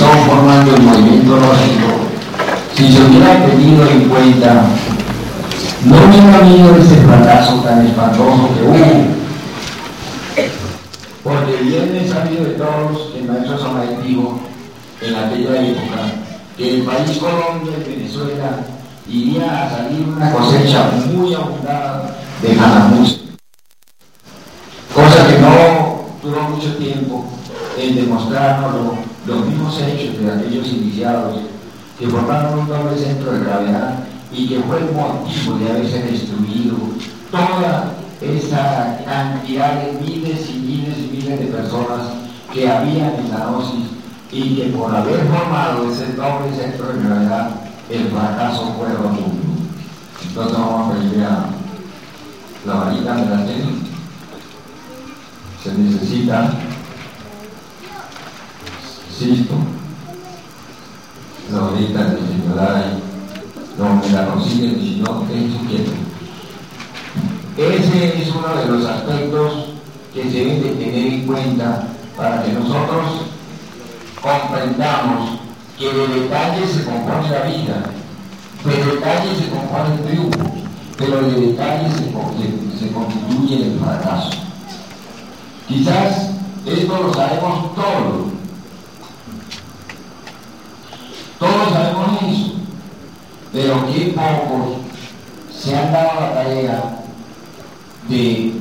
empezó formando el movimiento gnóstico, si se hubiera tenido en cuenta, no hubiera habido ese fracaso tan espantoso que hubo. Porque bien es sabido de todos que el maestro Samael dijo en aquella época que el país Colombia y Venezuela iría a salir una cosecha muy abundada de Janamuse, cosa que no duró mucho tiempo en demostrarnos los mismos hechos de aquellos iniciados que formaron un doble centro de gravedad y que fue el motivo de haberse destruido toda esa cantidad de miles y miles y miles de personas que habían en la gnosis, y que por haber formado ese doble centro de gravedad, el fracaso fue rotundo. Entonces vamos a pedirle a la varita de la tele. Se necesita, insisto, la varita de señora y no me la consiguen, y si no, ¿qué sugiere? Ese es uno de los aspectos que se deben de tener en cuenta para que nosotros comprendamos que de detalles se compone la vida, de detalles se compone el triunfo, pero de detalles se constituye el fracaso. Quizás esto lo sabemos todos sabemos eso, pero qué pocos se han dado la tarea de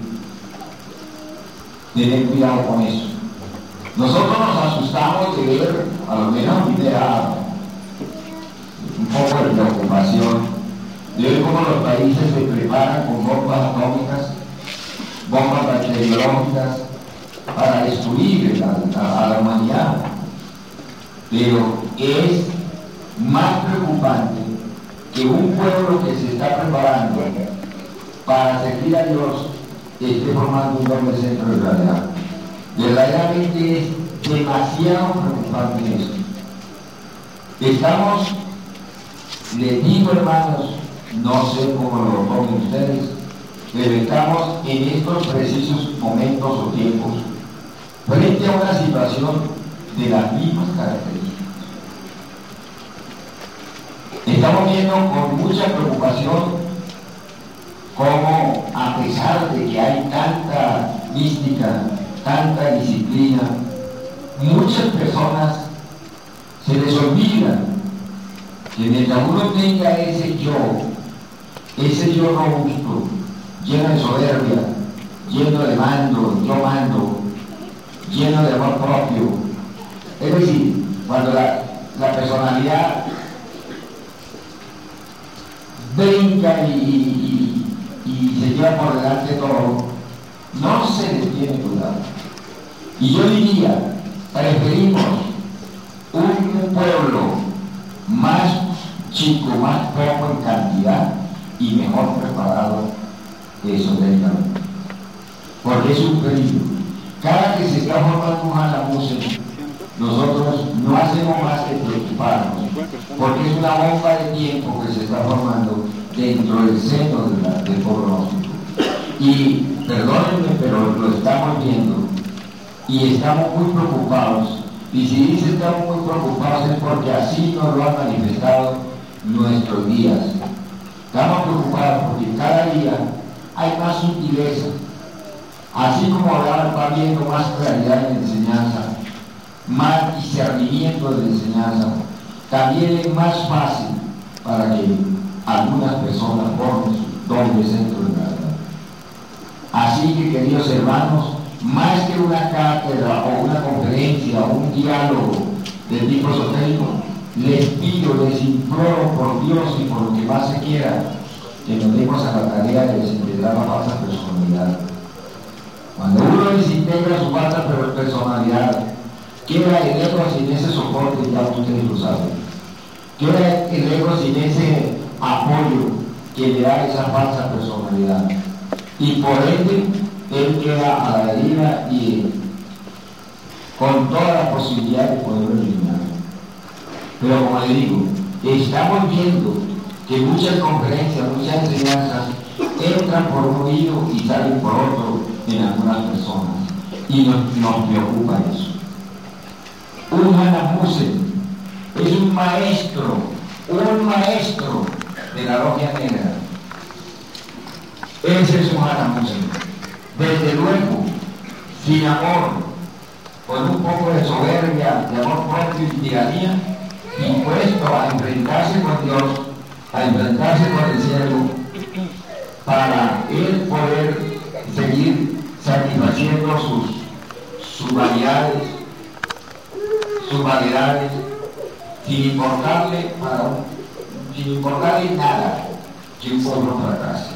tener cuidado con eso. Nosotros nos asustamos de ver, a lo menos me da un poco de preocupación, de ver cómo los países se preparan con bombas atómicas, bombas bacteriológicas, para destruir a la humanidad. Pero es más preocupante que un pueblo que se está preparando para servir a Dios esté formando un doble centro de gravedad. Verdaderamente es demasiado preocupante esto. Estamos, les digo, hermanos, no sé cómo lo tomen ustedes, pero estamos en estos precisos momentos o tiempos frente a una situación de las mismas características. Estamos viendo con mucha preocupación cómo, a pesar de que hay tanta mística, tanta disciplina, muchas personas se les olvida que mientras uno tenga ese yo robusto, lleno de soberbia, lleno de mando, yo mando, lleno de amor propio, es decir, cuando la personalidad brinca y se lleva por delante todo, no se les tiene cuidado. Y yo diría, preferimos un pueblo más chico, más poco en cantidad y mejor preparado esotéricamente, porque es un peligro. Cada que se está formando un Janamuse, nosotros no hacemos más que preocuparnos, porque es una bomba de tiempo que se está formando dentro del seno del pueblo gnóstico. Y perdónenme, pero lo estamos viendo y estamos muy preocupados. Y si dice estamos muy preocupados es porque así nos lo han manifestado nuestros guías. Estamos preocupados porque cada día hay más sutileza. Así como va viendo más claridad en la enseñanza, más discernimiento de la enseñanza, también es más fácil para que algunas personas formen su doble centro de gravedad. Así que, queridos hermanos, más que una cátedra o una conferencia o un diálogo de tipo esotérico, les pido, les imploro por Dios y por lo que más se quiera, que nos demos a la tarea de desintegrar la falsa personalidad. Cuando uno desintegra su falsa personalidad, queda el ego sin ese soporte, ya ustedes lo saben. Queda el ego sin ese apoyo que le da esa falsa personalidad. Y por ende, él queda a la deriva y con toda la posibilidad de poderlo eliminar. Pero como le digo, estamos viendo que muchas conferencias, muchas enseñanzas entran por un oído y salen por otro en algunas personas. Y nos preocupa eso. Un Janamuse es un maestro de la logia negra. Ese es un Hanamusa. Desde luego, sin amor, con un poco de soberbia, de amor propio y tiranía, dispuesto a enfrentarse con Dios, a enfrentarse con el cielo, para él poder seguir satisfaciendo sus vanidades, sin importarle nada que un pueblo fracase.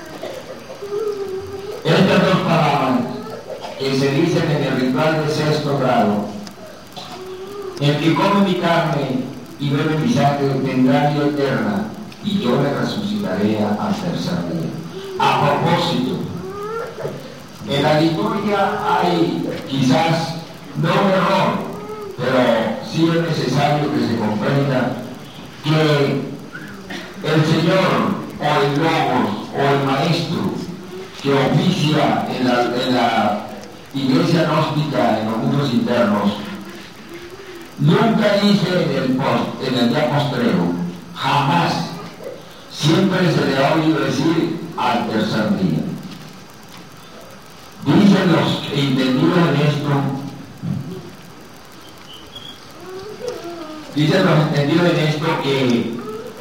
Estas dos palabras que se dicen en el ritual de sexto grado: el que come mi carne y bebe mi sangre tendrá vida eterna, y yo le resucitaré al tercer día. A propósito, en la liturgia hay quizás no un error, pero sí es necesario que se comprenda que el Señor o el Logos o el Maestro que oficia en la iglesia gnóstica, en los mundos internos, nunca dice en el día postrero, jamás. Siempre se le ha oído decir al tercer día. Dicen los entendidos en esto que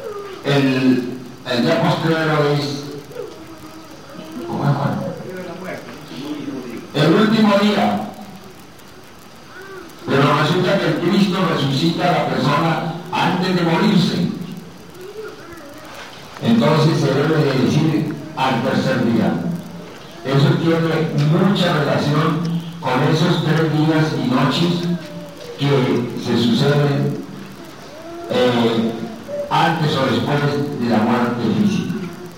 el día postrero es, ¿cómo es, Juan? El último día. Pero resulta que el Cristo resucita a la persona antes de morirse. Entonces se debe de decir al tercer día. Eso tiene mucha relación con esos 3 días y noches que se suceden antes o después de la muerte física.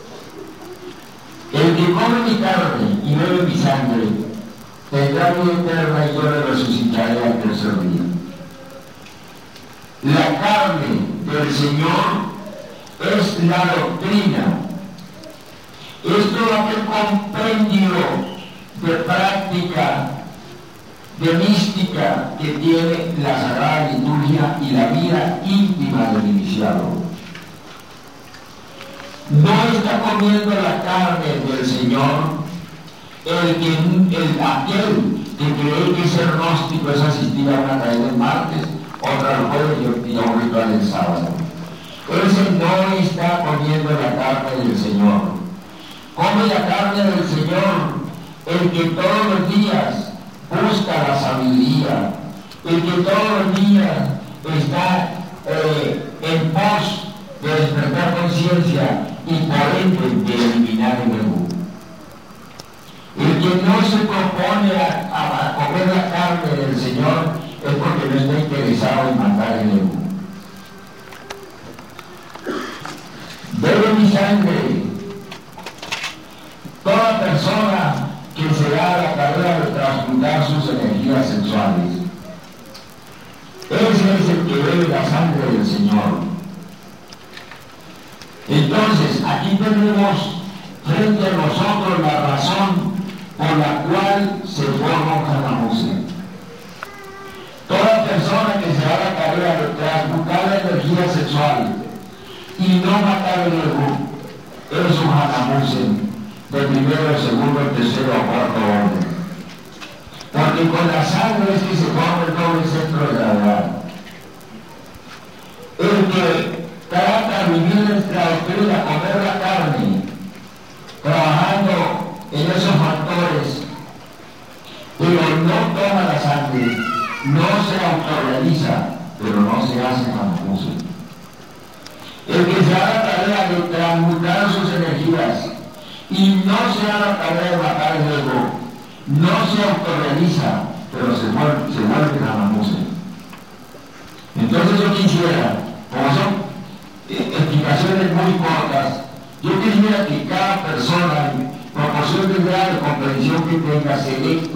El que come mi carne y bebe mi sangre tendrá vida eterna, y yo le resucitaré al tercer día. La carne del Señor es la doctrina, es todo aquel compendio de práctica, de mística que tiene la Sagrada Liturgia y la vida íntima del iniciado. No está comiendo la carne del Señor aquel que cree que ser gnóstico es asistir a una caída el martes, otra el jueves y a un ritual el sábado. Ese no está comiendo la carne del Señor. Come la carne del Señor el que todos los días busca la sabiduría, el que todos los días está en pos de despertar conciencia y por ende de eliminar el ego. El que no se propone a comer la carne del Señor es porque no está interesado en matar el ego. Bebe mi sangre. Toda persona que se da la tarea de transmutar sus energías sexuales, ese es el que bebe la sangre del Señor. Entonces, aquí tenemos frente a nosotros la razón por la cual se forma un Hanamusa. Toda persona que se da la tarea de transmutar la energía sexual y no matar el ego es un Hanamusa de primero, segundo, tercero o cuarto orden. Porque con la sangre es que se forma el doble centro de gravedad. El que trata de vivir nuestra doctrina, comer la carne, trabajando en esos factores, pero no toma la sangre, no se autorrealiza, pero no se hace Hanamusa. El que se da la tarea de transmutar sus energías y no se da la tarea de matar el ego, no se autorrealiza, pero se vuelve Hanamusa. Entonces yo quisiera, como son explicaciones muy cortas, yo quisiera que cada persona, en proporción del grado de comprensión que tenga, se dé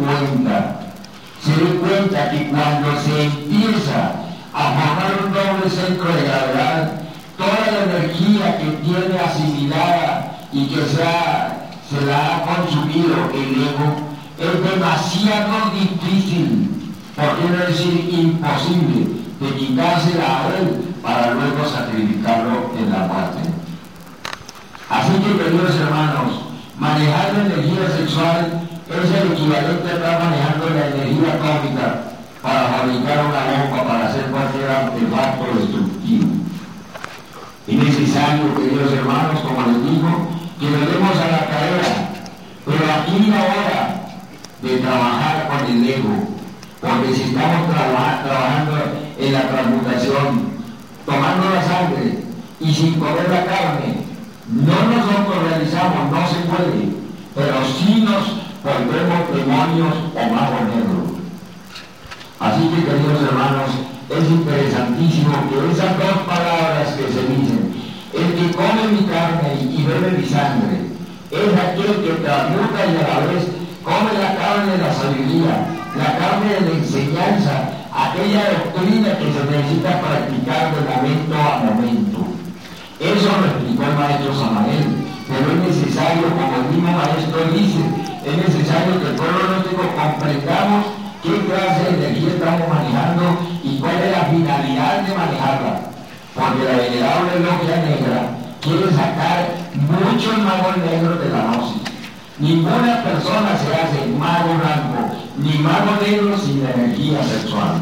cuenta que cuando se empieza a formar un doble centro de gravedad, toda la energía que tiene asimilada y que se la ha consumido el ego, es demasiado difícil, por qué no decir imposible, de quitársela a él para luego sacrificarlo en la muerte. Así que, queridos hermanos, manejar la energía sexual es el equivalente a estar manejando la energía atómica para fabricar una bomba, para hacer cualquier artefacto destructivo. Es necesario, queridos hermanos, como les digo, que nos demos a la carrera, pero aquí y ahora, de trabajar con el ego, porque si estamos trabajando en la transmutación, tomando la sangre y sin comer la carne, no nosotros realizamos, no se puede, pero sí nos volvemos demonios o magos negros. Así que, queridos hermanos, es interesantísimo que esas dos palabras que se dicen, el que come mi carne y bebe mi sangre, es aquel que transmuta y a la vez come la carne de la sabiduría, la carne de la enseñanza, aquella doctrina que se necesita practicar de momento a momento. Eso lo explicó el maestro Samael, pero es necesario, como el mismo maestro dice, es necesario que el pueblo gnóstico comprendamos qué clase de energía estamos manejando y cuál es la finalidad de manejarla. Porque la venerable logia negra quiere sacar muchos magos negros de la gnosis. Ninguna persona se hace mago blanco ni mago negro sin la energía sexual.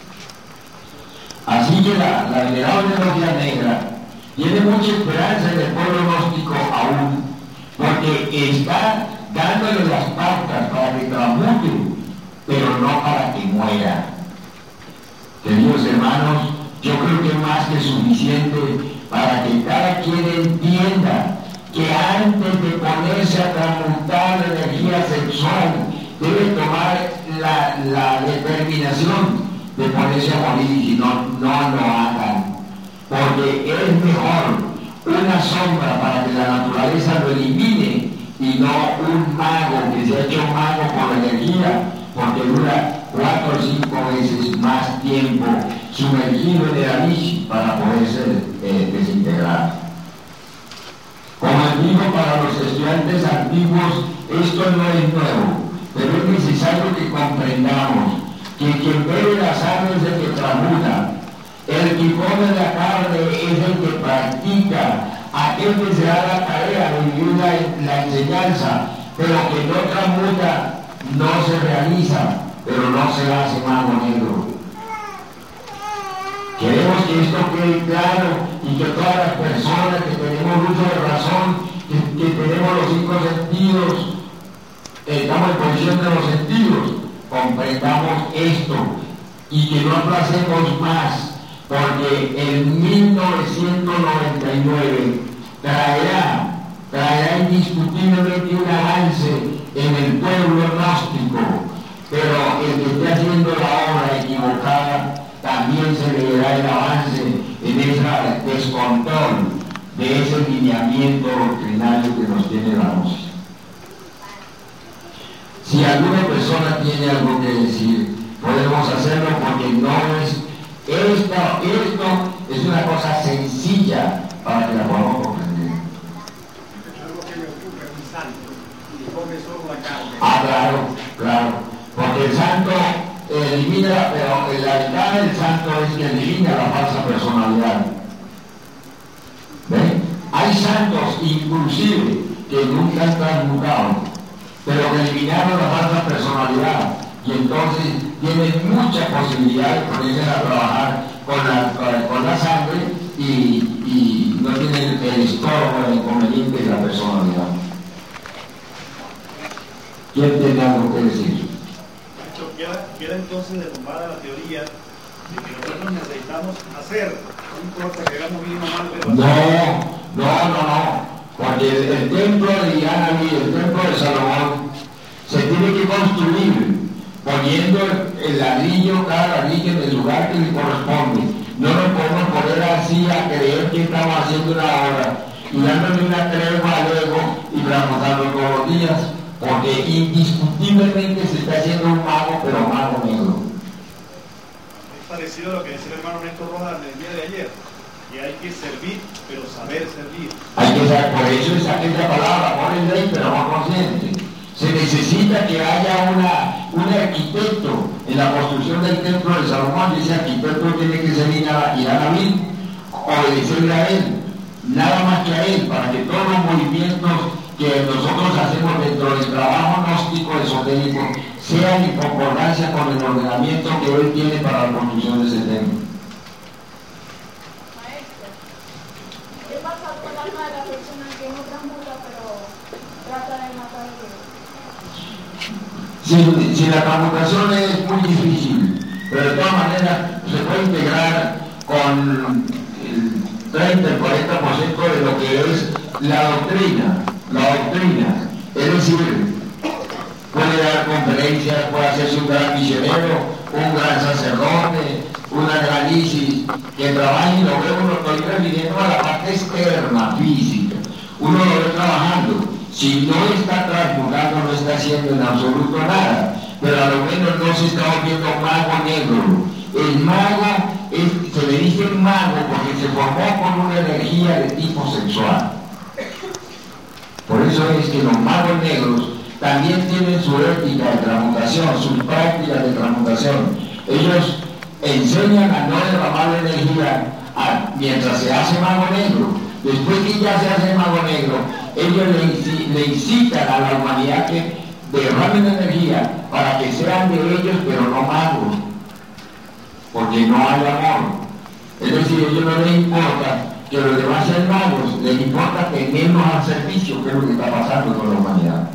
Así que la venerable logia negra tiene mucha esperanza en el pueblo gnóstico aún, porque está dándole las pautas para que transmute, pero no para que muera. Queridos hermanos, yo creo que es más que suficiente para que cada quien entienda que antes de ponerse a transmutar la energía sexual, debe tomar la determinación de ponerse a morir, y si no, no lo hagan. Porque es mejor una sombra para que la naturaleza lo elimine y no un mago que se ha hecho mago por energía, porque dura 4 o 5 veces más tiempo sumergido en el abismo para poderse desintegrar. Como les digo, para los estudiantes antiguos esto no es nuevo, pero es necesario que comprendamos que quien bebe la sangre es el que transmuta, el que come la carne es el que practica, aquel que se da la tarea de vivir la enseñanza, pero que no transmuta, no se realiza, pero no se hace mago negro. Queremos que esto quede claro y que todas las personas que tenemos uso de razón, que tenemos los 5 sentidos, estamos en posición de los sentidos, comprendamos esto y que no aplacemos más, porque en 1999 traerá indiscutiblemente un avance en el pueblo gnóstico, pero el que esté haciendo la obra equivocada también se le verá el avance en ese descontrol de ese lineamiento doctrinario que nos tiene la gnosis. Si alguna persona tiene algo que decir, podemos hacerlo, porque no es esto es una cosa sencilla para que la podamos comprender. Claro, porque el santo elimina, pero la ventaja del santo es que elimina la falsa personalidad. ¿Ven? Hay santos inclusive que nunca han transmutado, pero que eliminaron la falsa personalidad, y entonces tienen mucha posibilidad de ponerse a trabajar con la sangre y no tienen el estorbo, el inconveniente de la personalidad. ¿Quién tiene algo que decir? Queda entonces derrumbada la teoría de que nosotros necesitamos hacer, no importa que hagamos bien o mal, pero No, porque el templo de Diana y el templo de Salomón se tiene que construir poniendo el ladrillo, cada ladrillo en el lugar que le corresponde. No nos podemos poner así a creer que estamos haciendo una obra y dándole una tregua al ego y transmutarlo todos los días, porque indiscutiblemente se está haciendo un mago, pero mago negro. Es parecido a lo que decía el hermano Néstor Rojas el día de ayer, que hay que servir, pero saber servir. Hay que saber, por eso es aquella palabra, amor en ley, pero amor consciente. Se necesita que haya un arquitecto en la construcción del templo de Salomón, y ese arquitecto tiene que ir a David, obedecerle a él, nada más que a él, para que todos los movimientos que nosotros hacemos dentro del trabajo gnóstico esotérico sean en concordancia con el ordenamiento que él tiene para la construcción de ese templo. Maestro, ¿qué pasa con el alma de la persona que no transmuta pero trata de matar a Dios? Si la transmutación es muy difícil, pero de todas maneras se puede integrar con el 30, el 40% de lo que es la doctrina. Es decir, puede dar conferencias, puede hacerse un gran misionero, un gran sacerdote, una gran Isis, que trabaje y lo ve uno, estoy refiriendo a la parte externa, física. Uno lo ve trabajando. Si no está transmutando, no está haciendo en absoluto nada, pero a lo menos no se está volviendo mago negro. El mago, se le dice mago porque se formó con una energía de tipo sexual. Por eso es que los magos negros también tienen su ética de transmutación, sus prácticas de transmutación. Ellos enseñan a no derramar la energía mientras se hace mago negro. Después que ya se hace mago negro, ellos le incitan a la humanidad que derramen energía para que sean de ellos, pero no magos, porque no hay amor. Es decir, a ellos no les importa que los demás sean magos, les importa tenerlos al servicio, que es lo que está pasando con la humanidad.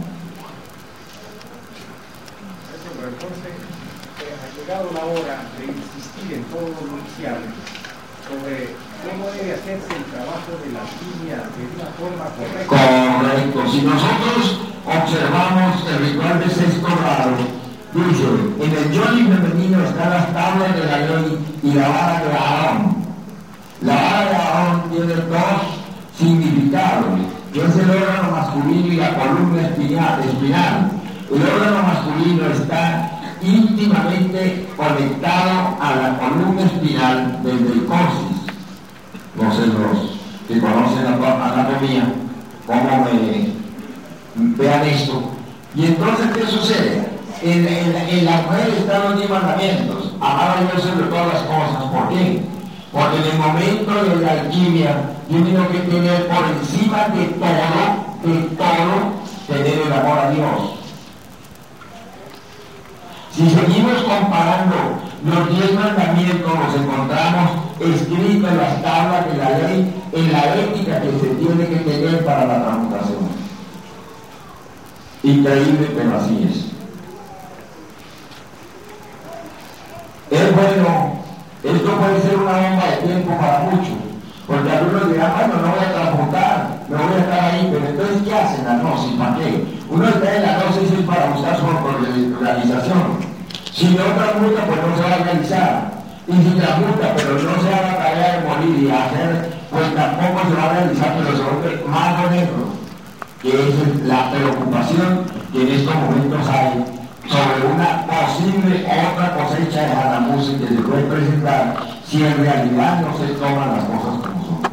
Pero entonces, ha llegado la hora de insistir en todos los noticiarios sobre cómo debe hacerse el trabajo de la alquimia de una forma correcta. Correcto. Si nosotros observamos el ritual de sexto grado, dice, en el yoni femenino están las tablas de la ley y la vara de Aarón. La vara de Aarón tiene dos significados, que es el órgano masculino y la columna espinal. El órgano masculino está íntimamente conectado a la columna espinal desde el coxis. No sé, los que conocen la anatomía, cómo vean esto. Y entonces, ¿qué sucede? En la mujer están los 10 mandamientos: amar a Dios sobre todas las cosas. ¿Por qué? Porque en el momento de la alquimia yo tengo que tener por encima de todo, tener el amor a Dios. Si seguimos comparando los 10 mandamientos, los encontramos escritos en las tablas de la ley, en la ética que se tiene que tener para la transmutación. Increíble, pero así es. Es bueno, esto puede ser una bomba de tiempo para muchos, porque algunos dirán, bueno, no voy a transmutar, no voy a estar ahí, pero entonces, ¿qué hacen la gnosis? ¿Para qué? Uno está en la gnosis para buscar su autorrealización. Si no transmuta, pues no se va a realizar. Y si transmuta, pero no se haga la tarea de morir y hacer, pues tampoco se va a realizar, pero se vuelve mago negro, que es la preocupación que en estos momentos hay sobre una posible otra cosecha de Hanamusi que se puede presentar si en realidad no se toman las cosas como son.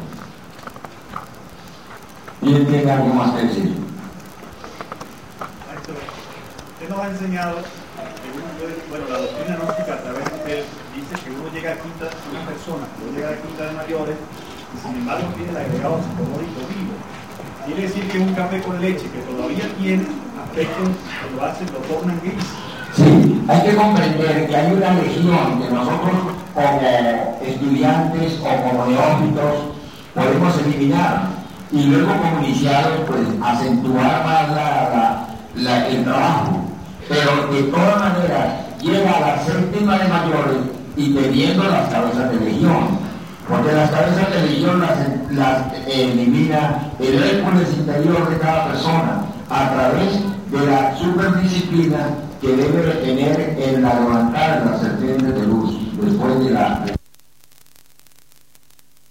¿Quién tiene algo más que decir? Maestro, usted nos ha enseñado que la doctrina gnóstica a través de usted dice que uno llega a quinta, una persona que llega a quinta de mayores y sin embargo tiene el agregado psicológico vivo. Quiere decir que un café con leche que todavía tiene aspectos que lo tornan gris. Sí, hay que comprender que hay una legión que nosotros como estudiantes o como neófitos podemos eliminar y luego como iniciados pues acentuar más el trabajo, pero de todas maneras llega a la séptima de mayores y teniendo las cabezas de legión, porque las cabezas de legión las elimina el Hércules interior de cada persona a través de la superdisciplina que debe tener en la levantada de las serpientes de luz después de la